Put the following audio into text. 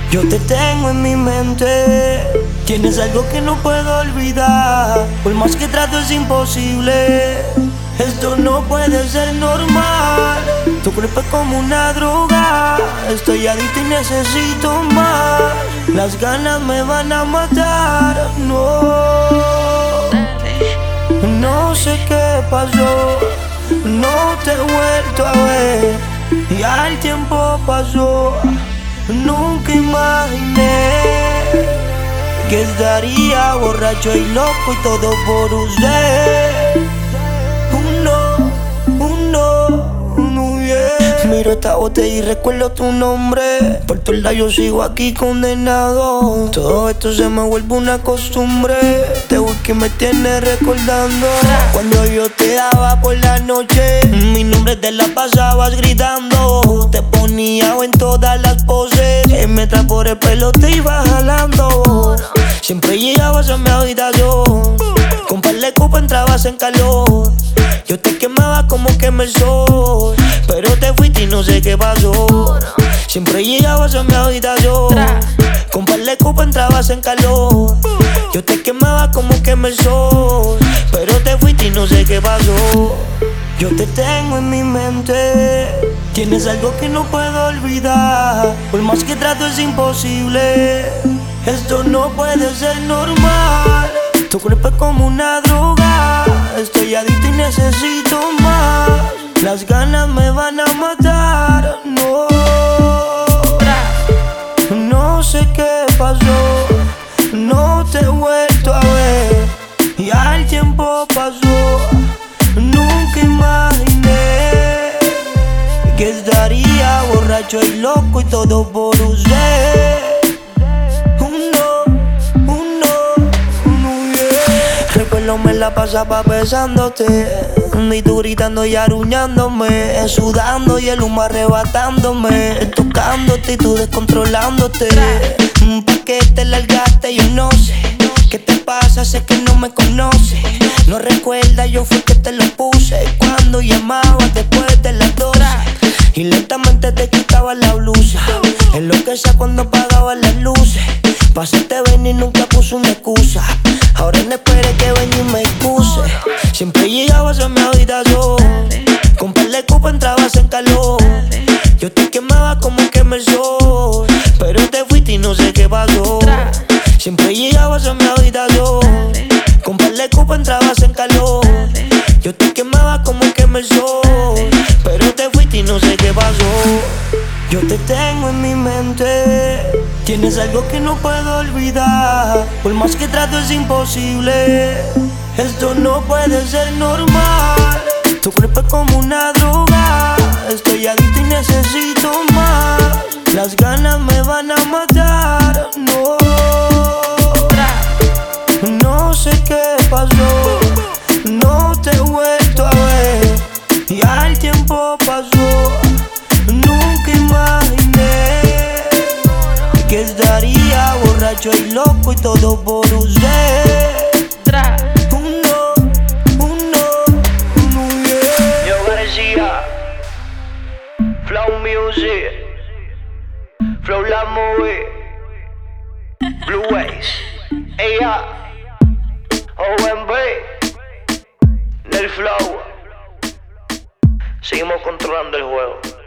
Yo te tengo en mi mente, tienes algo que no puedo olvidar. Por más que trato es imposible, esto no puede ser normal. Tu cuerpo es como una droga, estoy adicto y necesito más. Las ganas me van a matar, no sé qué pasó, no te he vuelto a ver. Ya el tiempo pasó, nunca imaginé que estaría borracho y loco y todo por usted. Yeah. Miro esta botella y recuerdo tu nombre. Por tu lado yo sigo aquí condenado. Todo esto se me vuelve una costumbre. Te busco y me tienes recordando cuando yo te daba por la noche. Mi nombre te la pasabas gritando. Te ponía en todas las poses. Mientras por el pelo te iba jalando. Siempre llegabas a mi habitación. Con par de copas entrabas en calor. Yo te quemaba como quema el sol, pero te fuiste y no sé qué pasó. Siempre llegabas a mi habitación. Con par de copas entrabas en calor. Yo te quemaba como quema el sol, pero te fuiste y no sé qué pasó. Yo te tengo en mi mente, tienes algo que no puedo olvidar. Por más que trato es imposible, esto no puede ser normal. Tu cuerpo es como una droga, estoy adicto y necesito más. Las ganas me van a matar, no sé qué pasó, no te he vuelto a ver. Ya el tiempo pasó, nunca imaginé que estaría borracho y loco y todo por usted. Recuerdo me la pasaba besándote, y tú gritando y aruñándome, sudando y el humo arrebatándome, tocándote y tú descontrolándote. ¿Pa' qué te largaste? Yo no sé qué te pasa, sé que no me conoces. No recuerdas, yo fui que te lo puse cuando llamabas después de las 12 y lentamente te quitabas la blusa. Enloquecía cuando apagabas las luces. Pasaste ven y nunca puse una excusa. Ahora no esperes que venga y me excuse. Siempre llegabas a mi habitación. Con par de copas entrabas en calor. Yo te quemaba como quema el sol, pero te fuiste y no sé qué pasó. Siempre llegabas a mi habitación. Con par de copas entrabas en calor. Yo te quemaba como quema el sol, pero te fuiste y no sé qué pasó. Yo te tengo en mi mente, tienes algo que no puedo olvidar. Por más que trato es imposible, esto no puede ser normal. Tu cuerpo es como una droga, estoy adicto y necesito más. Las ganas me van a matar, no sé qué pasó, no te he vuelto a ver. Ya el tiempo pasó, nunca imaginé que estaría borracho y loco y todo por usted. Yeah. Yo García, Flow Music, Flow La Movie, Blue Ways, ella, OMB, Nel Flow. Seguimos controlando el juego.